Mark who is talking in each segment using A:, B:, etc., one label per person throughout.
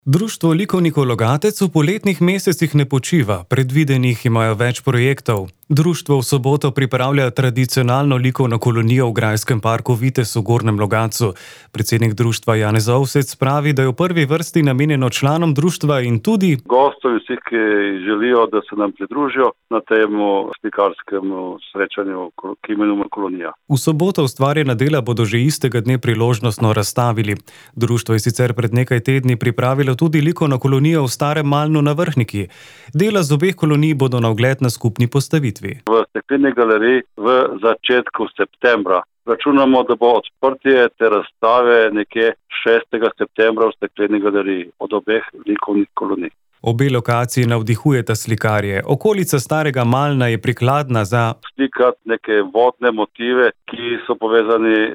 A: Društvo likovnikov Logatec v poletnih mesecih ne počiva, predvidenih imajo več projektov. Društvo v soboto pripravlja tradicionalno likovno kolonijo v grajskem parku Vitez v Gornjem Logatcu. Predsednik društva Janez Ovsec pravi, da je v prvi vrsti namenjeno članom društva in tudi
B: gostom, vsi, ki želijo, da se nam pridružijo na temu slikarskem srečanju, ki imenujemo kolonija.
A: V soboto ustvarjena dela bodo že istega dne priložnostno razstavili. Društvo je sicer pred nekaj tedni pripravilo tudi likovno kolonijo v Starem Malnu na Vrhniki. Dela z obeh kolonij bodo na ogled na skupni postavitvi.
B: V Stekleni galeriji v začetku septembra. Računamo, da bo odprtje te razstave nekje 6. septembra v Stekleni galeriji od obeh likovnih kolonij.
A: Obe lokaciji navdihujeta slikarje. Okolica Starega Malna je prikladna za
B: slikati neke vodne motive, ki so povezani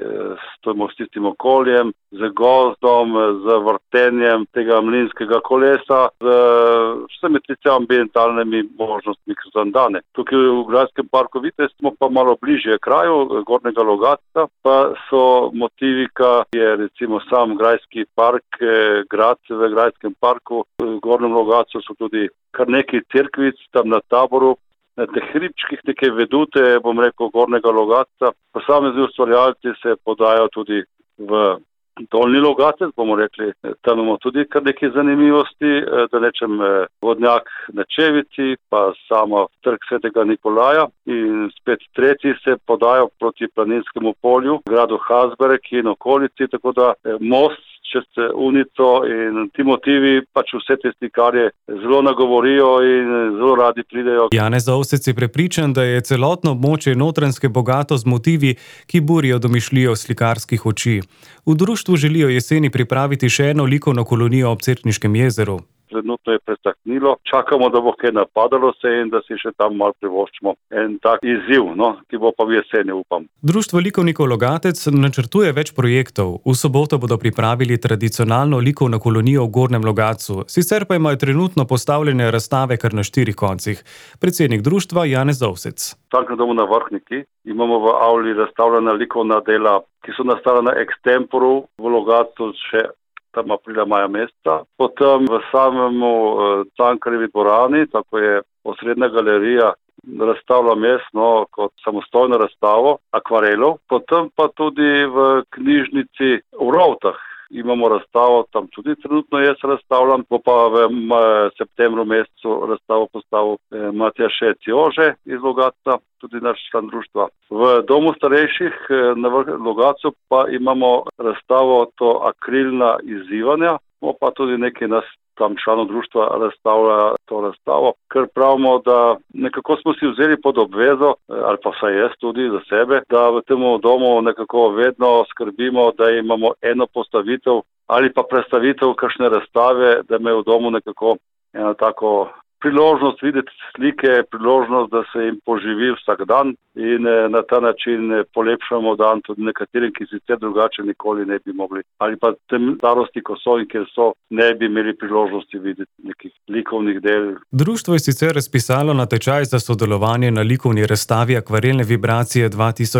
B: s tistim okoljem, z gozdom, z vrtenjem tega mlinskega kolesa, z vsemi tistimi ambientalnimi možnostmi, ki so dane. Tukaj v grajskem parku Vitez smo pa malo bližje kraju, Gornjega Logatca, pa so motivika, je recimo sam grajski park, grad v grajskem parku, v Gornjem Logatcu so tudi kar nekaj cerkvic tam na Taboru, na teh hribčkih neke vedute, bom rekel, Gornjega Logatca. Posamezni ustvarjalci se podajo tudi v Dolnji Logatec, bomo rekli, tam imamo tudi kar nekaj zanimivosti, da rečem vodnjak na Čevici, pa samo trg Svetega Nikolaja in spet tretji se podajo proti Planinskemu polju, gradu Hazberek in okolici, tako da most čez Unico in ti motivi, pač vse te slikarje zelo nagovorijo in zelo radi pridejo.
A: Janez Ovsec je prepričan, da je celotno območje Notranjske bogato z motivi, ki burijo domišljijo slikarskih oči. V društvu želijo jeseni pripraviti še eno likovno kolonijo ob Cerkniškem jezeru.
B: Trenutno je pretaknilo, čakamo, da bo kaj napadalo se in da si še tam malo privoščimo en tak izziv, ki bo pa v jeseni, upam.
A: Društvo likovnikov Logatec načrtuje več projektov. V soboto bodo pripravili tradicionalno likovno kolonijo v Gornjem Logatcu, sicer pa imajo trenutno postavljene razstave kar na 4 koncih. Predsednik društva Janez Ovsec.
B: Tam, na domu na Vrhniki, imamo v avli razstavljena likovna dela, ki so nastala na extemporu v Logatcu še tam aprila, maja meseca. Potem v samemu Cankarjevi dvorani, tako je osrednja galerija, razstavlja mestno kot samostojno razstavo akvarelov. Potem pa tudi v knjižnici v Rovtah imamo razstavo, tam tudi trenutno jaz razstavljam, bo pa v septembru mesecu razstavo postavil Matija Šec-Jože iz Logatca, tudi naš član društva. V domu starejših na Logatcu pa imamo razstavo to akrilna izzivanja, pa tudi nekaj nas tam članov društva razstavlja to razstavo, ker pravimo, da nekako smo si vzeli pod obvezo, ali pa vsaj jaz tudi za sebe, da v tem domu nekako vedno skrbimo, da imamo eno postavitev ali pa predstavitev kakšne razstave, da ima v domu nekako eno tako priložnost videti slike, priložnost, da se jim poživi vsak dan in na ta način polepšamo dan tudi nekaterim, ki sicer drugače nikoli ne bi mogli. Ali pa tem starosti, ko so in kjer so, ne bi imeli priložnosti videti nekih likovnih del.
A: Društvo je sicer razpisalo natečaj za sodelovanje na likovni razstavi Akvarelne vibracije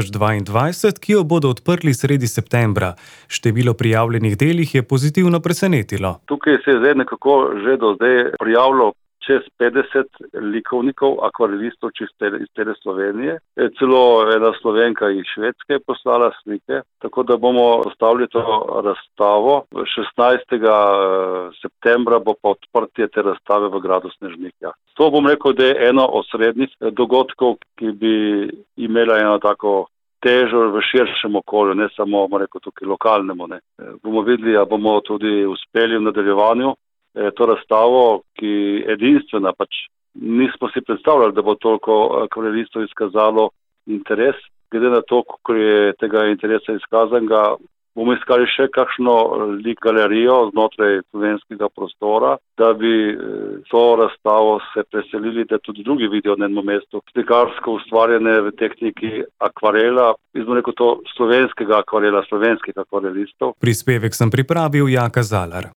A: 2022, ki jo bodo odprli sredi septembra. Število prijavljenih del jih je pozitivno presenetilo.
B: Tukaj se je zdaj nekako že do zdaj prijavilo čez 50 likovnikov, akvarelistov iz cele Slovenije. Celo ena Slovenka iz Švedske je poslala slike, tako da bomo postavili to razstavo. 16. septembra bo pa odprtje te razstave v gradu Snežnikja. To bom rekel, da je eno osrednjih dogodkov, ki bi imela eno tako težo v širšem okolju, ne samo, rekel, tukaj lokalnemu. Bomo videli, a bomo tudi uspeli v nadaljevanju to razstavo, ki edinstvena, nismo si predstavljali, da bo toliko akvarelistov izkazalo interes. Glede na to, koliko je tega interesa izkazanega, bomo iskali še kakšno galerijo znotraj slovenskega prostora, da bi to razstavo se preselili, da tudi drugi vidijo na enem mestu slikarsko ustvarjene v tehniki akvarela, izmo to slovenskega akvarela, slovenskih akvarelistov.
A: Prispevek sem pripravil Jaka Zalar.